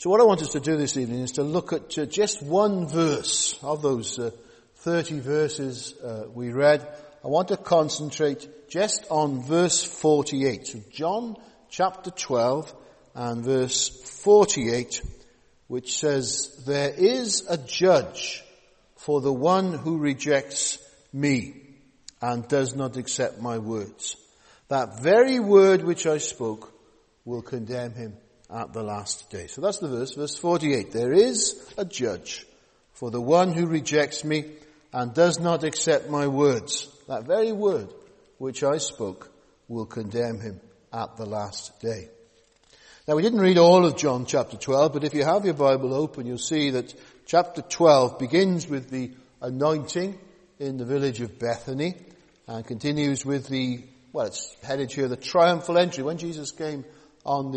So what I want us to do this evening is to look at just one verse of those 30 verses we read. I want to concentrate just on verse 48. So John chapter 12 and verse 48, which says, "There is a judge for the one who rejects me and does not accept my words. That very word which I spoke will condemn him at the last day." So that's the verse 48. "There is a judge for the one who rejects me and does not accept my words. That very word which I spoke will condemn him at the last day." Now, we didn't read all of John chapter 12, but if you have your Bible open, you'll see that chapter 12 begins with the anointing in the village of Bethany and continues with it's headed here, the triumphal entry, when Jesus came on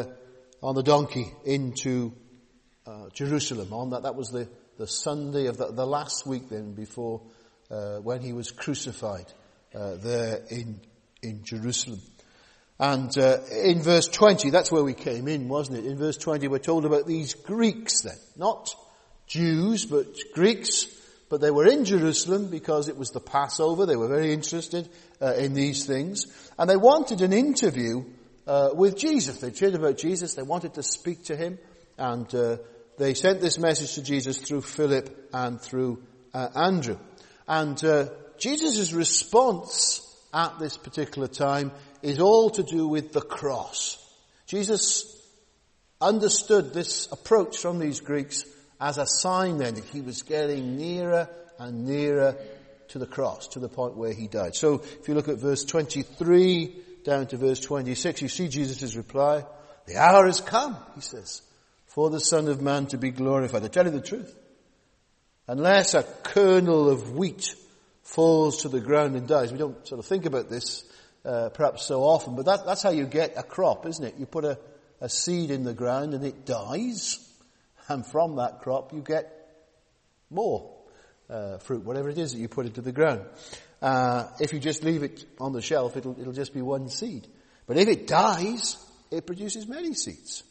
the donkey into Jerusalem. That was the Sunday of the last week then before when he was crucified there in Jerusalem. And in verse 20, that's where we came in, wasn't it? In verse 20 we're told about these Greeks then. Not Jews, but Greeks. But they were in Jerusalem because it was the Passover. They were very interested in these things. And they wanted an interview with Jesus. They'd heard about Jesus. They wanted to speak to him. And they sent this message to Jesus through Philip and through Andrew. And Jesus' response at this particular time is all to do with the cross. Jesus understood this approach from these Greeks as a sign then that he was getting nearer and nearer to the cross, to the point where he died. So if you look at verse 23 down to verse 26, you see Jesus' reply. "The hour has come," he says, "for the Son of Man to be glorified." I tell you the truth. Unless a kernel of wheat falls to the ground and dies. We don't sort of think about this perhaps so often, but that's how you get a crop, isn't it? You put a seed in the ground and it dies, and from that crop you get more fruit, whatever it is that you put into the ground. If you just leave it on the shelf, it'll just be one seed. But if it dies, it produces many seeds.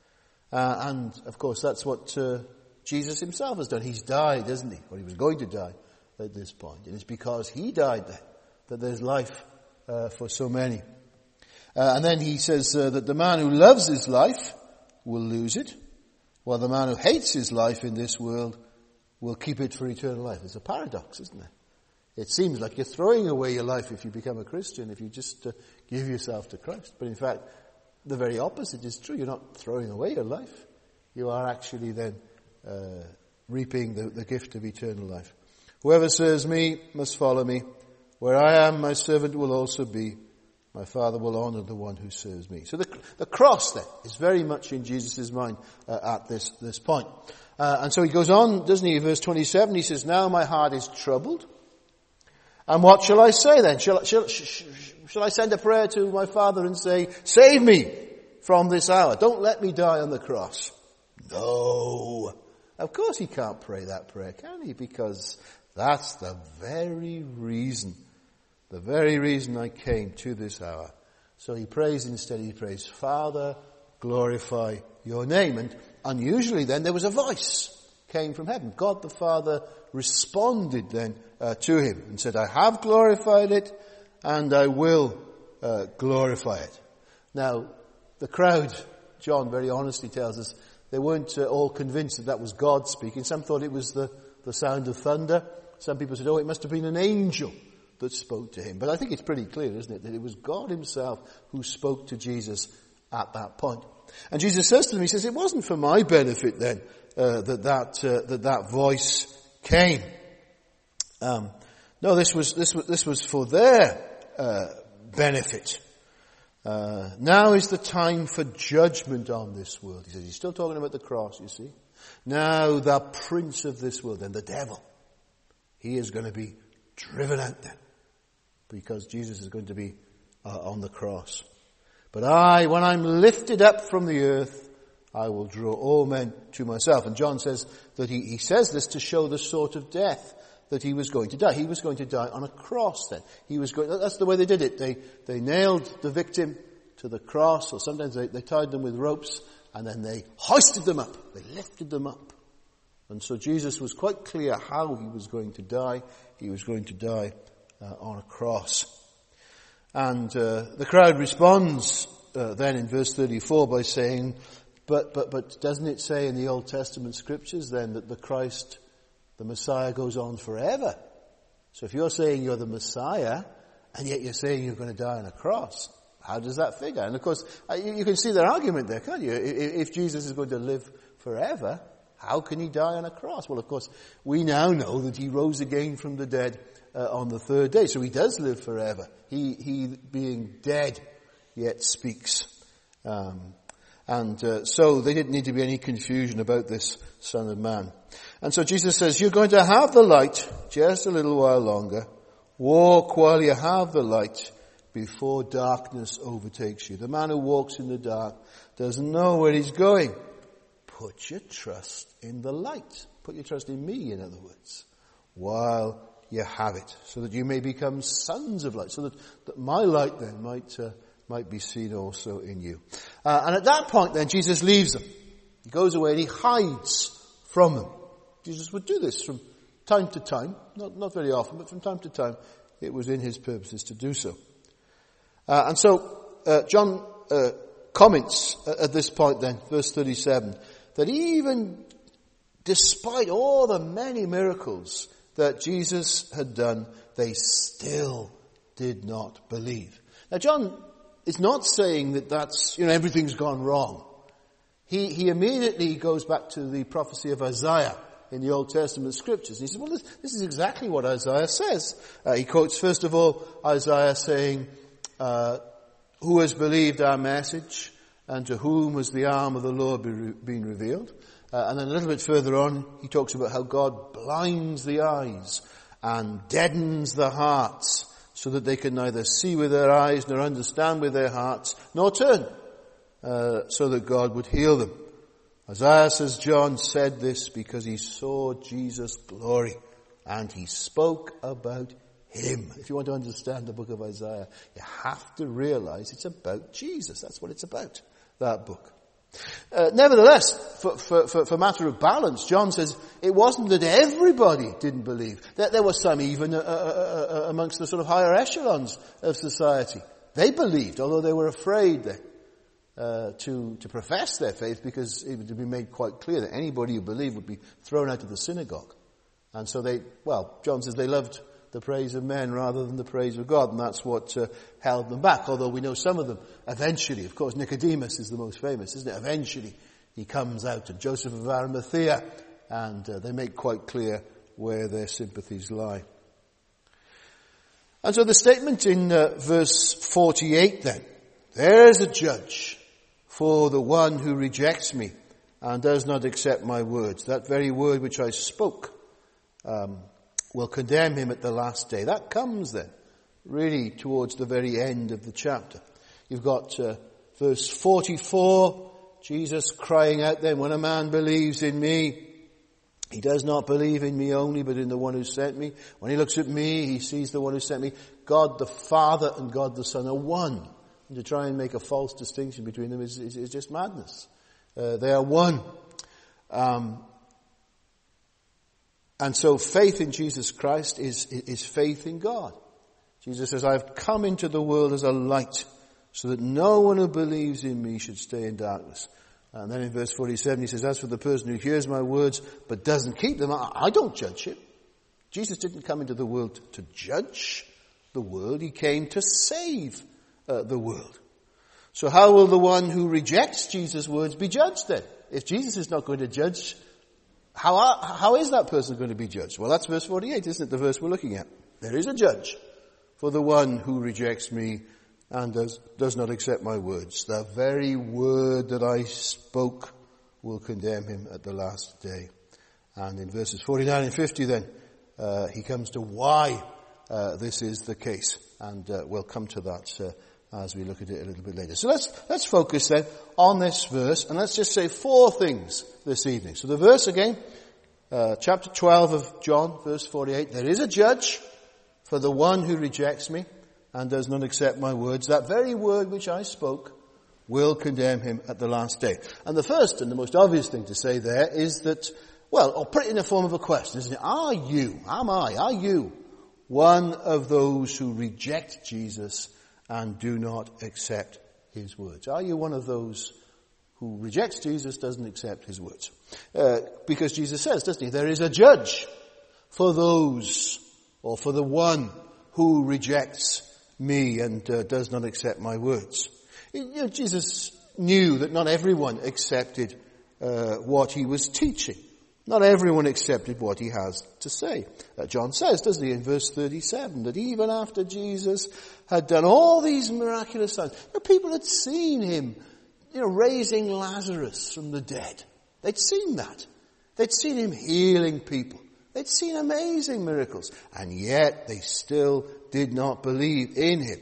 And of course that's what Jesus himself has done. He's died, isn't he? Or he was going to die at this point. And it's because he died that there's life for so many. And then he says that the man who loves his life will lose it, while the man who hates his life in this world will keep it for eternal life. It's a paradox, isn't it? It seems like you're throwing away your life if you become a Christian, if you just give yourself to Christ. But in fact, the very opposite is true. You're not throwing away your life. You are actually then reaping the gift of eternal life. "Whoever serves me must follow me. Where I am, my servant will also be. My Father will honor the one who serves me." So the cross then is very much in Jesus' mind at this point. And so he goes on, doesn't he? Verse 27, he says, "Now my heart is troubled. And what shall I say then? Shall I send a prayer to my Father and say, 'Save me from this hour. Don't let me die on the cross'?" No. Of course he can't pray that prayer, can he? Because that's the very reason I came to this hour. So he prays instead, he prays, "Father, glorify your name." And unusually then there was a voice came from heaven. God the Father responded then to him and said, "I have glorified it and I will glorify it." Now, the crowd, John very honestly tells us, they weren't all convinced that was God speaking. Some thought it was the sound of thunder. Some people said, it must have been an angel that spoke to him. But I think it's pretty clear, isn't it, that it was God himself who spoke to Jesus at that point. And Jesus says to them, he says, "It wasn't for my benefit then that voice came." No, this was for their benefit. Now is the time for judgment on this world. He says, he's still talking about the cross, you see. "Now the prince of this world," and the devil, he is going to be driven out then, because Jesus is going to be on the cross. "But when I'm lifted up from the earth, I will draw all men to myself." And John says that he says this to show the sort of death that he was going to die. He was going to die on a cross then. That's the way they did it. They nailed the victim to the cross, or sometimes they tied them with ropes and then they hoisted them up. They lifted them up. And so Jesus was quite clear how he was going to die. He was going to die on a cross. And the crowd responds then in verse 34 by saying, but doesn't it say in the Old Testament scriptures then that the Christ, the Messiah, goes on forever? So if you're saying you're the Messiah, and yet you're saying you're going to die on a cross, how does that figure? And of course, you can see their argument there, can't you? If Jesus is going to live forever, how can he die on a cross? Well, of course, we now know that he rose again from the dead on the third day. So he does live forever. He being dead, yet speaks. So there didn't need to be any confusion about this Son of Man. And so Jesus says, you're going to have the light just a little while longer. Walk while you have the light before darkness overtakes you. The man who walks in the dark doesn't know where he's going. Put your trust in the light. Put your trust in me, in other words, while you have it, so that you may become sons of light, so that my light then might be seen also in you. And at that point then, Jesus leaves them. He goes away and he hides from them. Jesus would do this from time to time, not very often, but from time to time, it was in his purposes to do so. And so John comments at this point then, verse 37, that even despite all the many miracles that Jesus had done, they still did not believe. Now John is not saying that that's, everything's gone wrong. He immediately goes back to the prophecy of Isaiah in the Old Testament scriptures. He says, well, this is exactly what Isaiah says. He quotes, first of all, Isaiah saying, who has believed our message, and to whom has the arm of the Lord been revealed? And then a little bit further on, he talks about how God blinds the eyes and deadens the hearts, so that they can neither see with their eyes, nor understand with their hearts, nor turn, so that God would heal them. Isaiah, says John, said this because he saw Jesus' glory, and he spoke about him. If you want to understand the book of Isaiah, you have to realize it's about Jesus. That's what it's about, that book. Nevertheless, for matter of balance, John says it wasn't that everybody didn't believe. That there were some even amongst the sort of higher echelons of society. They believed, although they were afraid to profess their faith, because it would be made quite clear that anybody who believed would be thrown out of the synagogue. And so John says they loved the praise of men rather than the praise of God, and that's what held them back. Although we know some of them eventually, of course, Nicodemus is the most famous, isn't it? Eventually he comes out, and Joseph of Arimathea, and they make quite clear where their sympathies lie. And so the statement in verse 48 then, there is a judge for the one who rejects me and does not accept my words. That very word which I spoke will condemn him at the last day. That comes then, really towards the very end of the chapter. You've got verse 44, Jesus crying out then, when a man believes in me, he does not believe in me only, but in the one who sent me. When he looks at me, he sees the one who sent me. God the Father and God the Son are one. And to try and make a false distinction between them is just madness. They are one. And so faith in Jesus Christ is faith in God. Jesus says, I have come into the world as a light, so that no one who believes in me should stay in darkness. And then in verse 47 he says, as for the person who hears my words but doesn't keep them, I don't judge him. Jesus didn't come into the world to judge the world. He came to save the world. So how will the one who rejects Jesus' words be judged then? If Jesus is not going to judge, how is that person going to be judged? Well, that's verse 48, isn't it? The verse we're looking at. There is a judge for the one who rejects me and does not accept my words. The very word that I spoke will condemn him at the last day. And in verses 49 and 50 then, he comes to why this is the case. And we'll come to that as we look at it a little bit later. So let's focus then on this verse, and let's just say 4 things this evening. So the verse again, chapter 12 of John, verse 48, there is a judge for the one who rejects me and does not accept my words. That very word which I spoke will condemn him at the last day. And the first and the most obvious thing to say there is that, well, or put it in the form of a question, isn't it? Are you one of those who reject Jesus and do not accept his words? Are you one of those who rejects Jesus, doesn't accept his words? Because Jesus says, doesn't he, there is a judge for those, or for the one who rejects me and does not accept my words. Jesus knew that not everyone accepted what he was teaching. Not everyone accepted what he has to say. John says, doesn't he, in verse 37, that even after Jesus had done all these miraculous signs, people had seen him, raising Lazarus from the dead. They'd seen that. They'd seen him healing people. They'd seen amazing miracles. And yet they still did not believe in him.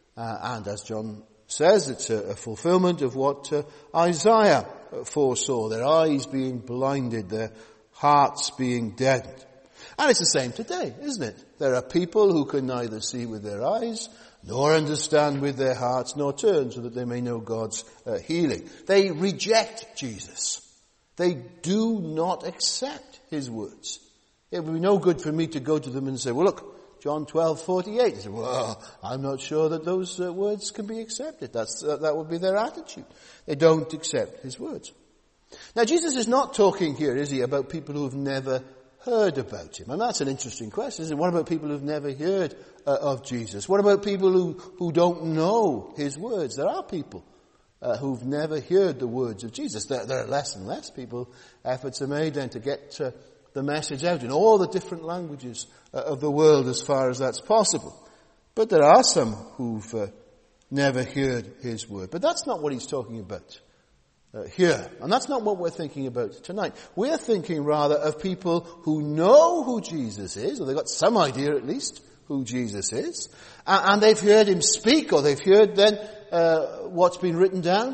And as John says, it's a fulfillment of what Isaiah foresaw. Their eyes being blinded, their hearts being deadened. And it's the same today, isn't it? There are people who can neither see with their eyes, nor understand with their hearts, nor turn so that they may know God's healing. They reject Jesus. They do not accept his words. It would be no good for me to go to them and say, well, look, John 12:48. They say, well, I'm not sure that those words can be accepted. That would be their attitude. They don't accept his words. Now, Jesus is not talking here, is he, about people who have never heard about him? And that's an interesting question, isn't it? What about people who've never heard of Jesus? What about people who don't know his words? There are people who've never heard the words of Jesus. There are less and less people. Efforts are made then to get the message out in all the different languages of the world as far as that's possible. But there are some who've never heard his word. But that's not what he's talking about here. And that's not what we're thinking about tonight. We're thinking rather of people who know who Jesus is, or they've got some idea at least who Jesus is, and they've heard him speak, or they've heard then what's been written down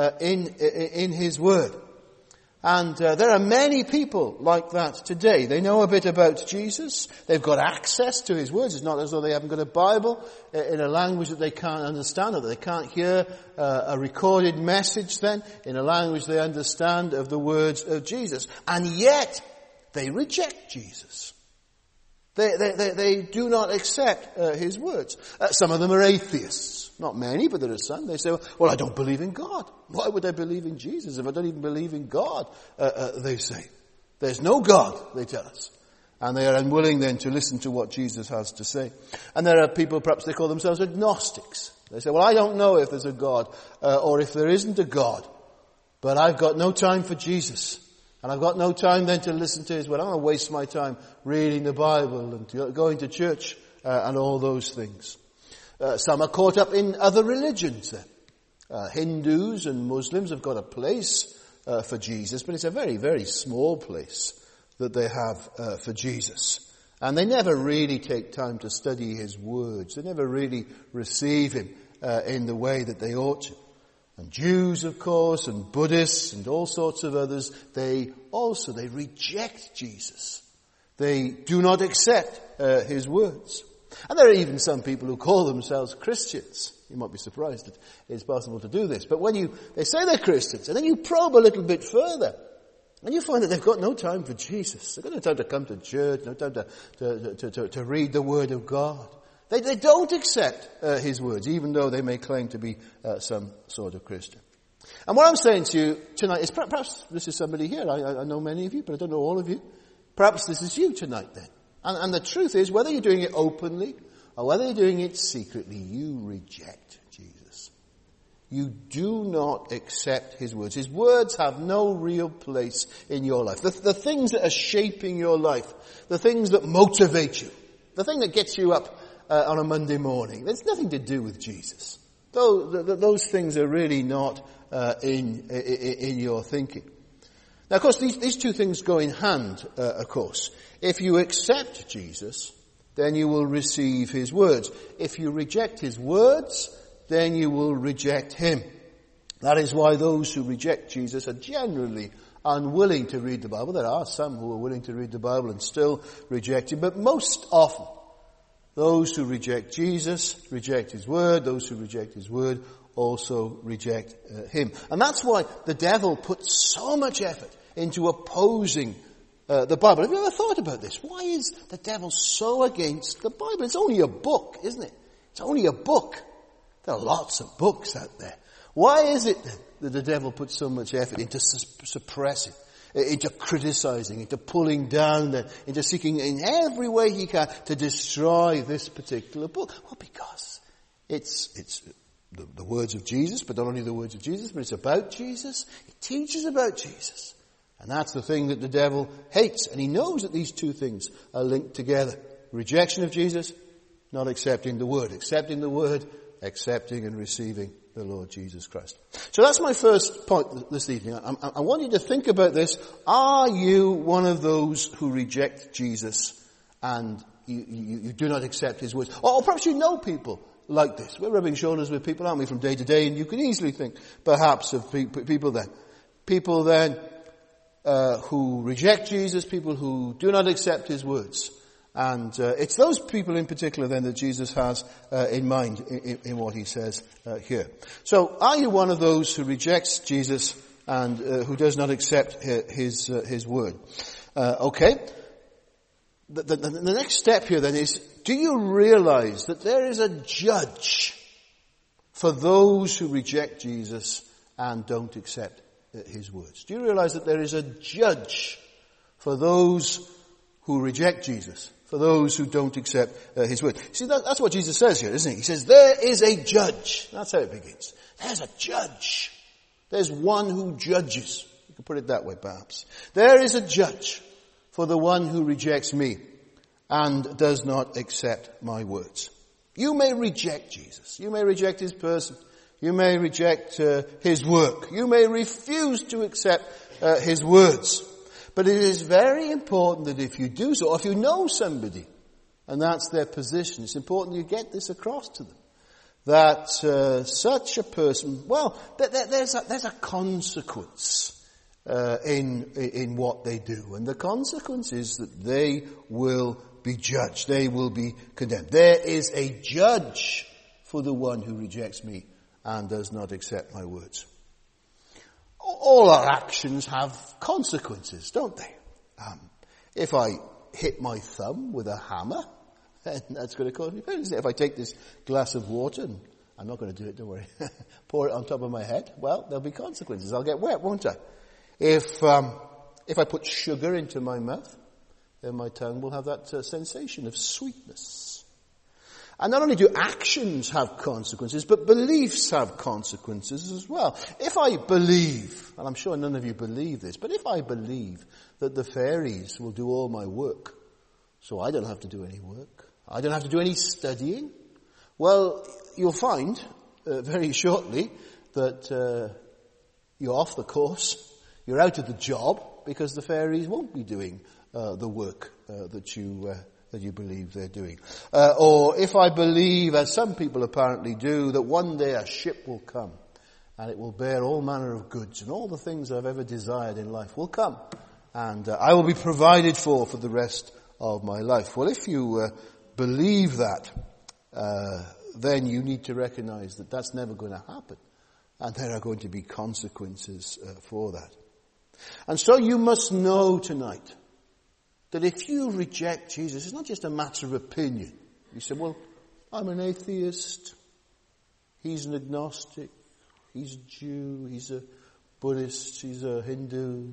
in his word. And there are many people like that today. They know a bit about Jesus. They've got access to his words. It's not as though they haven't got a Bible in a language that they can't understand, or that they can't hear a recorded message then in a language they understand of the words of Jesus. And yet they reject Jesus. They do not accept his words. Some of them are atheists. Not many, but there are some. They say, well, I don't believe in God. Why would I believe in Jesus if I don't even believe in God? They say. There's no God, they tell us. And they are unwilling then to listen to what Jesus has to say. And there are people, perhaps they call themselves agnostics. They say, well, I don't know if there's a God or if there isn't a God. But I've got no time for Jesus. And I've got no time then to listen to his word. I'm going to waste my time reading the Bible and going to church and all those things. Some are caught up in other religions then. Hindus and Muslims have got a place for Jesus, but it's a very, very small place that they have for Jesus. And they never really take time to study his words. They never really receive him in the way that they ought to. And Jews, of course, and Buddhists and all sorts of others, they reject Jesus. They do not accept his words. And there are even some people who call themselves Christians. You might be surprised that it's possible to do this. But when they say they're Christians, and then you probe a little bit further, and you find that they've got no time for Jesus. They've got no time to come to church, no time to read the Word of God. They don't accept his words, even though they may claim to be some sort of Christian. And what I'm saying to you tonight is, perhaps this is somebody here. I know many of you, but I don't know all of you. Perhaps this is you tonight then. And the truth is, whether you're doing it openly or whether you're doing it secretly, you reject Jesus. You do not accept his words. His words have no real place in your life. The things that are shaping your life, the things that motivate you, the thing that gets you up on a Monday morning, there's nothing to do with Jesus. Those things are really not in your thinking. Now, of course, these two things go in hand, of course. If you accept Jesus, then you will receive his words. If you reject his words, then you will reject him. That is why those who reject Jesus are generally unwilling to read the Bible. There are some who are willing to read the Bible and still reject him, but most often, those who reject Jesus reject his word. Those who reject his word also reject him. And that's why the devil puts so much effort into opposing the Bible. Have you ever thought about this? Why is the devil so against the Bible? It's only a book, isn't it? It's only a book. There are lots of books out there. Why is it that the devil puts so much effort into suppressing, into criticizing, into pulling down, into seeking in every way he can to destroy this particular book? Well, because it's the words of Jesus, but not only the words of Jesus, but it's about Jesus. It teaches about Jesus. And that's the thing that the devil hates. And he knows that these two things are linked together. Rejection of Jesus, not accepting the Word. Accepting the Word, accepting and receiving the Lord Jesus Christ. So that's my first point this evening. I want you to think about this. Are you one of those who reject Jesus and you do not accept his words? Or perhaps you know people like this. We're rubbing shoulders with people, aren't we, from day to day, and you can easily think perhaps of people then. People then who reject Jesus, people who do not accept his words. And it's those people in particular then that Jesus has in mind in what he says here. So are you one of those who rejects Jesus and who does not accept his word? Okay. The next step here then is, do you realize that there is a judge for those who reject Jesus and don't accept his words? Do you realize that there is a judge for those who reject Jesus, for those who don't accept his word? See, that's what Jesus says here, isn't he? He says, there is a judge. That's how it begins. There's a judge. There's one who judges. You can put it that way, perhaps. There is a judge for the one who rejects me and does not accept my words. You may reject Jesus. You may reject his person. You may reject his work. You may refuse to accept his words. But it is very important that if you do so, or if you know somebody, and that's their position, it's important you get this across to them. That such a person, well, there's a consequence in what they do. And the consequence is that they will be judged. They will be condemned. There is a judge for the one who rejects me and does not accept my words. All our actions have consequences, don't they? If I hit my thumb with a hammer, then that's going to cause me pain, isn't it? If I take this glass of water, and I'm not going to do it, don't worry, pour it on top of my head, well, there'll be consequences. I'll get wet, won't I? If I put sugar into my mouth, then my tongue will have that sensation of sweetness. And not only do actions have consequences, but beliefs have consequences as well. If I believe, and I'm sure none of you believe this, but if I believe that the fairies will do all my work, so I don't have to do any work, I don't have to do any studying, well, you'll find very shortly that you're off the course, you're out of the job, because the fairies won't be doing the work that you believe they're doing. Or if I believe, as some people apparently do, that one day a ship will come and it will bear all manner of goods and all the things I've ever desired in life will come and I will be provided for the rest of my life. Well, if you believe that, then you need to recognize that that's never going to happen and there are going to be consequences for that. And so you must know tonight that if you reject Jesus, it's not just a matter of opinion. You say, well, I'm an atheist. He's an agnostic. He's a Jew. He's a Buddhist. He's a Hindu.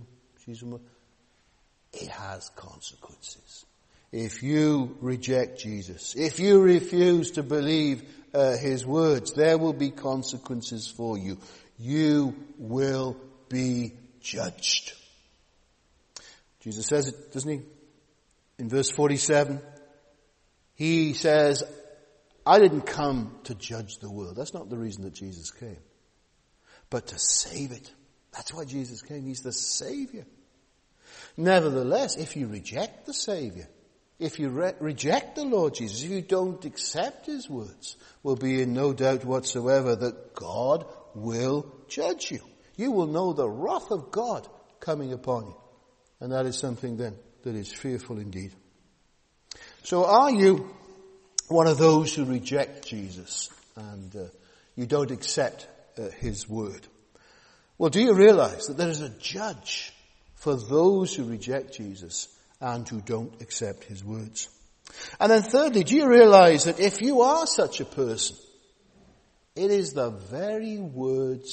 It has consequences. If you reject Jesus, if you refuse to believe his words, there will be consequences for you. You will be judged. Jesus says it, doesn't he? In verse 47, he says, I didn't come to judge the world. That's not the reason that Jesus came. But to save it. That's why Jesus came. He's the Savior. Nevertheless, if you reject the Savior, if you reject the Lord Jesus, if you don't accept his words, will be in no doubt whatsoever that God will judge you. You will know the wrath of God coming upon you. And that is something then that is fearful indeed. So are you one of those who reject Jesus and you don't accept his word. Well, do you realize that there is a judge for those who reject Jesus and who don't accept his words? And then thirdly, do you realize that if you are such a person, it is the very word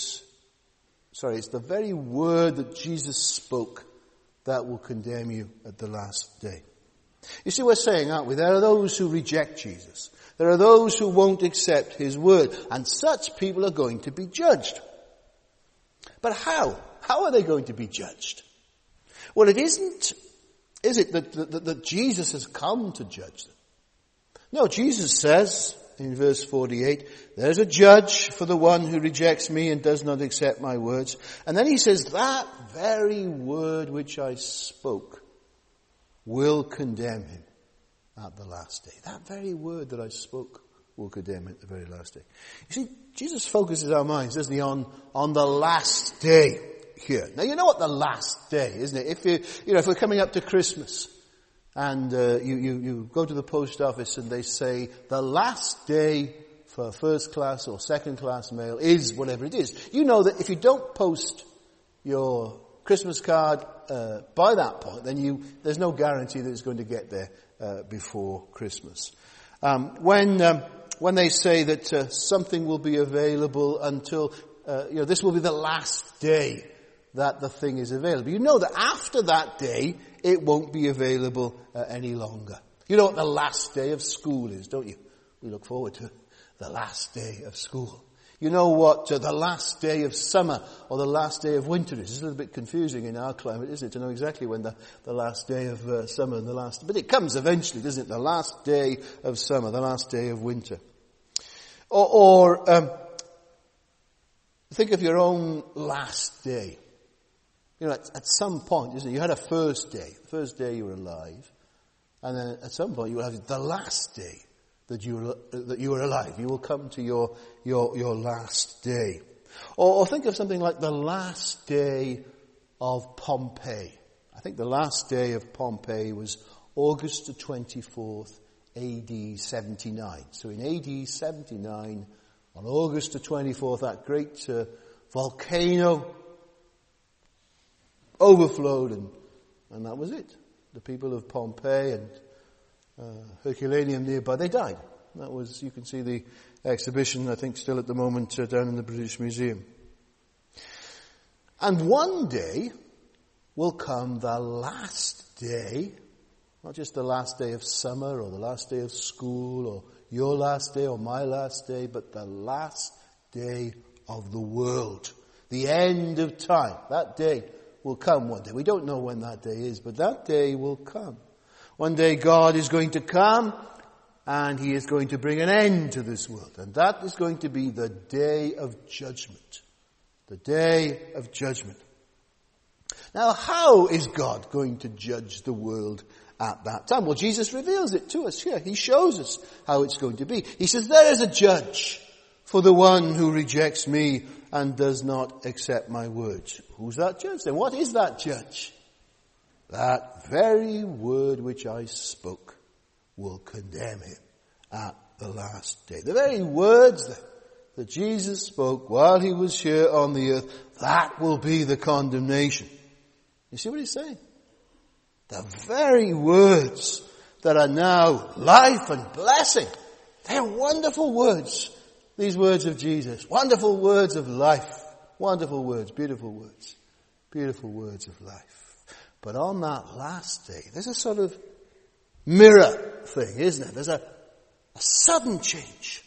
that Jesus spoke that will condemn you at the last day. You see, we're saying, aren't we? There are those who reject Jesus. There are those who won't accept his word. And such people are going to be judged. But how? How are they going to be judged? Well, it isn't, is it, that Jesus has come to judge them? No, Jesus says in verse 48, there's a judge for the one who rejects me and does not accept my words. And then he says, that very word which I spoke will condemn him at the last day. That very word that I spoke will condemn him at the very last day. You see, Jesus focuses our minds, doesn't he, on the last day here. Now, you know what the last day, isn't it? If we're coming up to Christmas, and you go to the post office and they say the last day for first class or second class mail is whatever it is. You know that if you don't post your Christmas card by that point, then there's no guarantee that it's going to get there before Christmas. When they say that something will be available until this will be the last day that the thing is available, you know that after that day it won't be available any longer. You know what the last day of school is, don't you? We look forward to the last day of school. You know what the last day of summer or the last day of winter is. It's a little bit confusing in our climate, isn't it, to know exactly when the last day of summer and the last... But it comes eventually, doesn't it? The last day of summer, the last day of winter. Or think of your own last day. You know, at some point, isn't it? You had a first day. The first day you were alive. And then at some point you will have the last day that you were alive. You will come to your last day. Or think of something like the last day of Pompeii. I think the last day of Pompeii was August the 24th, AD 79. So in AD 79, on August the 24th, that great volcano overflowed, and that was it. The people of Pompeii and Herculaneum nearby, they died. That was, you can see the exhibition, I think, still at the moment down in the British Museum. And one day will come the last day, not just the last day of summer or the last day of school or your last day or my last day, but the last day of the world. The end of time. That day will come one day. We don't know when that day is, but that day will come. One day God is going to come and he is going to bring an end to this world. And that is going to be the day of judgment. The day of judgment. Now, how is God going to judge the world at that time? Well, Jesus reveals it to us here. He shows us how it's going to be. He says, there is a judge for the one who rejects me and does not accept my words. Who's that judge then? What is that judge? That very word which I spoke will condemn him at the last day. The very words that Jesus spoke while he was here on the earth, that will be the condemnation. You see what he's saying? The very words that are now life and blessing, they're wonderful words. These words of Jesus, wonderful words of life, wonderful words, beautiful words of life. But on that last day, there's a sort of mirror thing, isn't it? There's a sudden change.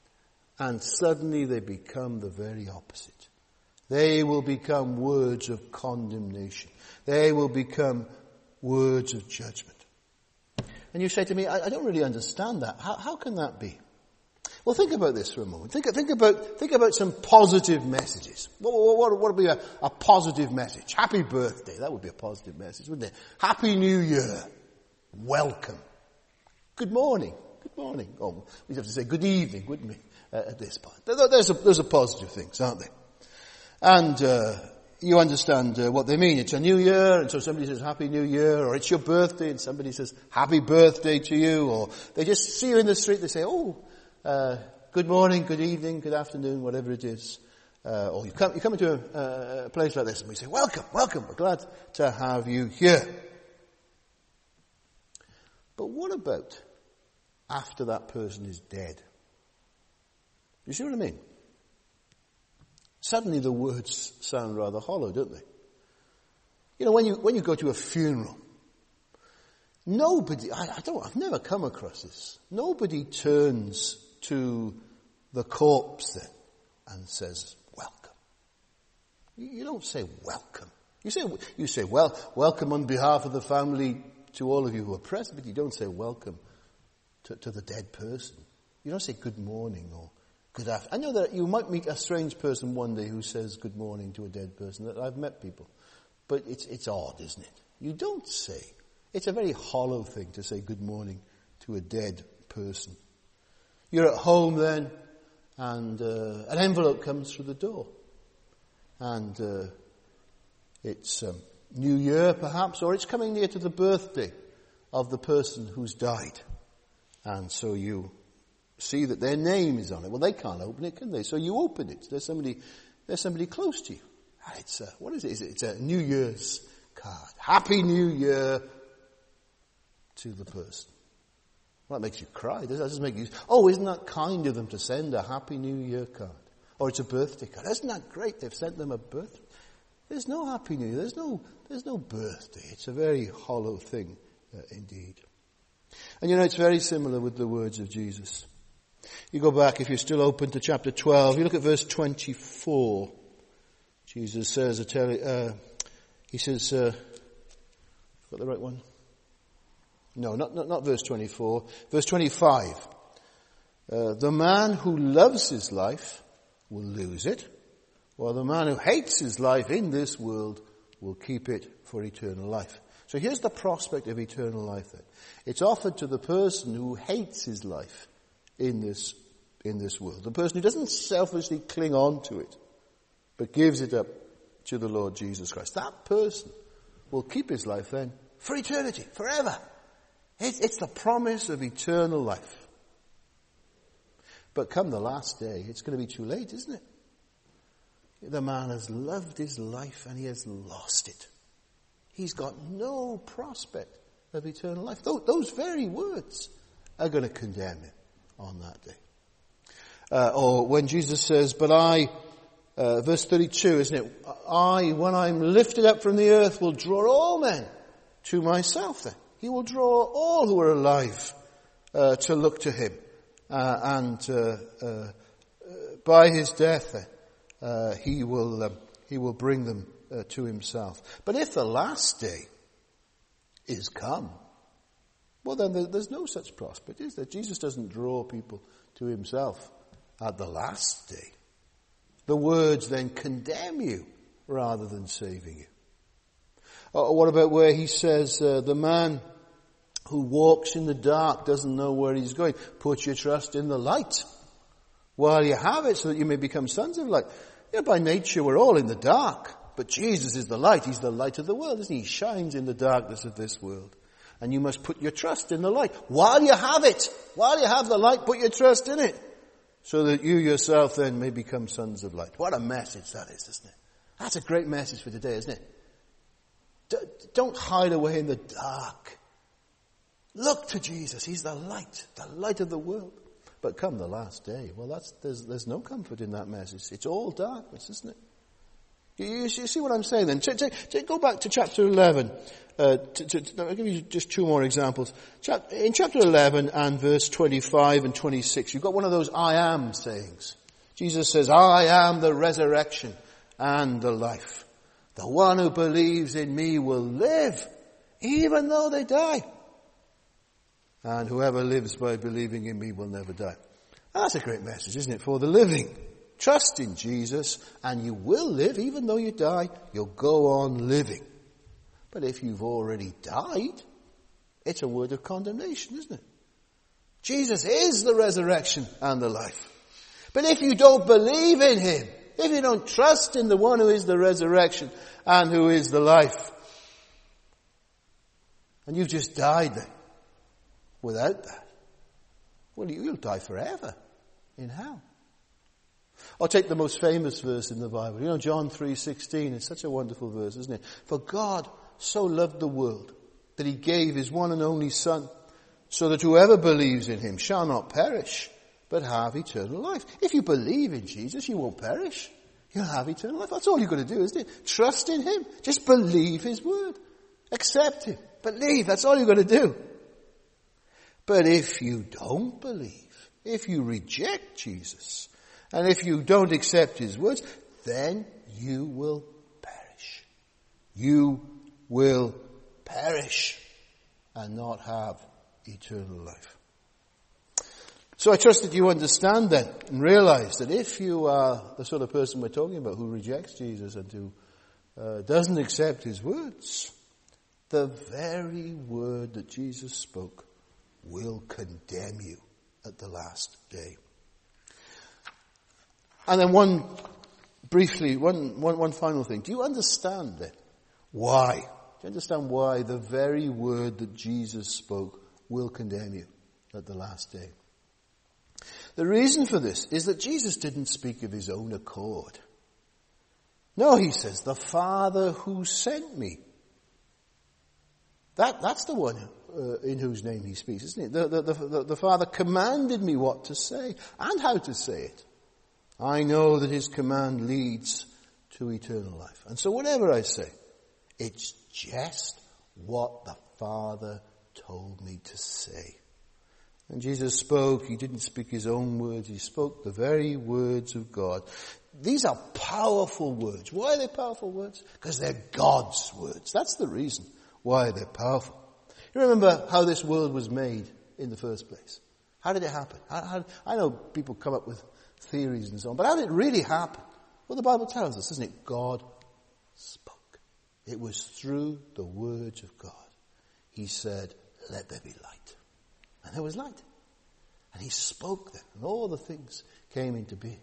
And suddenly they become the very opposite. They will become words of condemnation. They will become words of judgment. And you say to me, I don't really understand that. How can that be? Well, think about this for a moment. Think about some positive messages. What would be a positive message? Happy birthday. That would be a positive message, wouldn't it? Happy New Year. Welcome. Good morning. Good morning. Oh, we'd have to say good evening, wouldn't we, at this point? Those are positive things, aren't they? And you understand what they mean. It's a new year, and so somebody says Happy New Year, or it's your birthday, and somebody says Happy Birthday to you, or they just see you in the street, they say, good morning, good evening, good afternoon, whatever it is. Or you come into a place like this and we say, welcome, welcome, we're glad to have you here. But what about after that person is dead? You see what I mean? Suddenly the words sound rather hollow, don't they? You know, when you go to a funeral, nobody, I've never come across this. Nobody turns to the corpse then and says, welcome. You don't say welcome. You say, well, welcome on behalf of the family to all of you who are present, but you don't say welcome to the dead person. You don't say good morning or good afternoon. I know that you might meet a strange person one day who says good morning to a dead person. I've met people. But it's odd, isn't it? You don't say. It's a very hollow thing to say good morning to a dead person. You're at home then, and an envelope comes through the door. And it's New Year perhaps, or it's coming near to the birthday of the person who's died. And so you see that their name is on it. Well, they can't open it, can they? So you open it. There's somebody close to you. And it's what is it? It's a New Year's card. Happy New Year to the person. Well, that makes you cry. That doesn't make you, oh, isn't that kind of them to send a Happy New Year card? Or it's a birthday card. Isn't that great? They've sent them a birthday. There's no Happy New Year. There's no birthday. It's a very hollow thing indeed. And you know, it's very similar with the words of Jesus. You go back, if you're still open, to chapter 12. You look at verse 24. Jesus says, he says, got the right one? No, not verse 24. Verse 25. The man who loves his life will lose it, while the man who hates his life in this world will keep it for eternal life. So here's the prospect of eternal life then. It's offered to the person who hates his life in this world. The person who doesn't selfishly cling on to it, but gives it up to the Lord Jesus Christ. That person will keep his life then for eternity, forever. It's the promise of eternal life. But come the last day, it's going to be too late, isn't it? The man has loved his life and he has lost it. He's got no prospect of eternal life. Those very words are going to condemn him on that day. Or when Jesus says, but I, verse 32, isn't it? I, when I'm lifted up from the earth, will draw all men to myself then. He will draw all who are alive to look to him. And by his death then, he will bring them to himself. But if the last day is come, well then there's no such prospect, is there? Jesus doesn't draw people to himself at the last day. The words then condemn you rather than saving you. What about where he says, the man who walks in the dark doesn't know where he's going. Put your trust in the light while you have it so that you may become sons of light. Yeah, by nature we're all in the dark, but Jesus is the light. He's the light of the world, isn't he? He shines in the darkness of this world. And you must put your trust in the light while you have it. While you have the light, put your trust in it so that you yourself then may become sons of light. What a message that is, isn't it? That's a great message for today, isn't it? Don't hide away in the dark. Look to Jesus. He's the light of the world. But come the last day, well, there's no comfort in that message. It's all darkness, isn't it? You see what I'm saying then? Go back to chapter 11. I'll give you just two more examples. In chapter 11 and verse 25 and 26, you've got one of those I am sayings. Jesus says, I am the resurrection and the life. The one who believes in me will live, even though they die. And whoever lives by believing in me will never die. That's a great message, isn't it? For the living. Trust in Jesus and you will live, even though you die, you'll go on living. But if you've already died, it's a word of condemnation, isn't it? Jesus is the resurrection and the life. But if you don't believe in him, if you don't trust in the one who is the resurrection and who is the life, and you've just died then, without that, well, you'll die forever in hell. Or take the most famous verse in the Bible. You know, John 3:16. It's such a wonderful verse, isn't it? For God so loved the world that he gave his one and only Son, so that whoever believes in him shall not perish, but have eternal life. If you believe in Jesus, you won't perish. You'll have eternal life. That's all you've got to do, isn't it? Trust in him. Just believe his word. Accept him. Believe. That's all you've got to do. But if you don't believe, if you reject Jesus, and if you don't accept his words, then you will perish. You will perish and not have eternal life. So I trust that you understand then and realize that if you are the sort of person we're talking about who rejects Jesus and who doesn't accept his words, the very word that Jesus spoke will condemn you at the last day. And then one final thing. Do you understand then why? Do you understand why the very word that Jesus spoke will condemn you at the last day? The reason for this is that Jesus didn't speak of his own accord. No, he says, the Father who sent me. That's the one in whose name he speaks, isn't it? The Father commanded me what to say and how to say it. I know that his command leads to eternal life. And so whatever I say, it's just what the Father told me to say. And Jesus spoke, he didn't speak his own words, he spoke the very words of God. These are powerful words. Why are they powerful words? Because they're God's words. That's the reason why they're powerful. You remember how this world was made in the first place? How did it happen? I know people come up with theories and so on, but how did it really happen? Well, the Bible tells us, doesn't it? God spoke. It was through the words of God. He said, let there be light. And there was light. And he spoke them, and all the things came into being.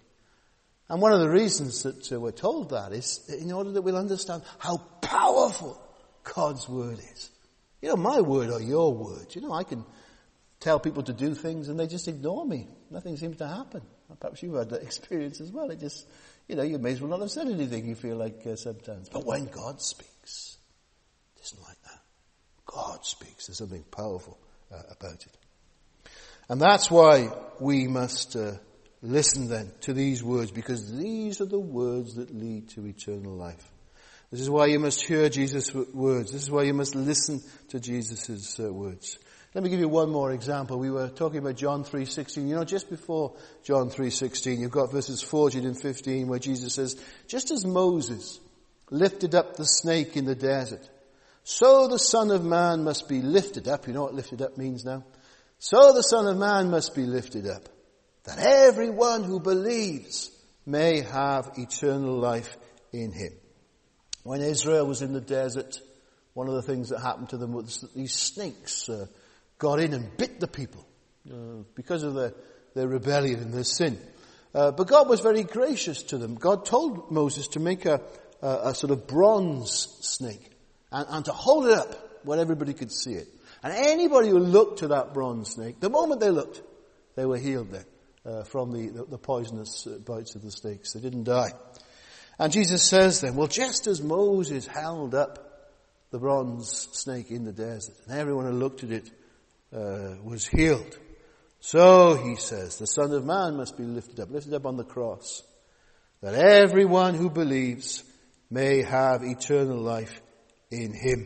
And one of the reasons that we're told that is in order that we'll understand how powerful God's word is. You know, my word or your word. You know, I can tell people to do things and they just ignore me. Nothing seems to happen. Perhaps you've had that experience as well. It just, you know, you may as well not have said anything, you feel like sometimes. But when God speaks, it isn't like that. God speaks. There's something powerful about it. And that's why we must listen then to these words, because these are the words that lead to eternal life. This is why you must hear Jesus' words. This is why you must listen to Jesus' words. Let me give you one more example. We were talking about John 3:16. You know, just before John 3:16, you've got verses 14 and 15 where Jesus says, just as Moses lifted up the snake in the desert, so the Son of Man must be lifted up. You know what lifted up means now? So the Son of Man must be lifted up, that everyone who believes may have eternal life in him. When Israel was in the desert, one of the things that happened to them was that these snakes got in and bit the people because of their rebellion and their sin. But God was very gracious to them. God told Moses to make a sort of bronze snake and to hold it up where everybody could see it. And anybody who looked to that bronze snake, the moment they looked, they were healed then from the poisonous bites of the snakes. They didn't die. And Jesus says then, well, just as Moses held up the bronze snake in the desert, and everyone who looked at it was healed, so, he says, the Son of Man must be lifted up on the cross, that everyone who believes may have eternal life in him.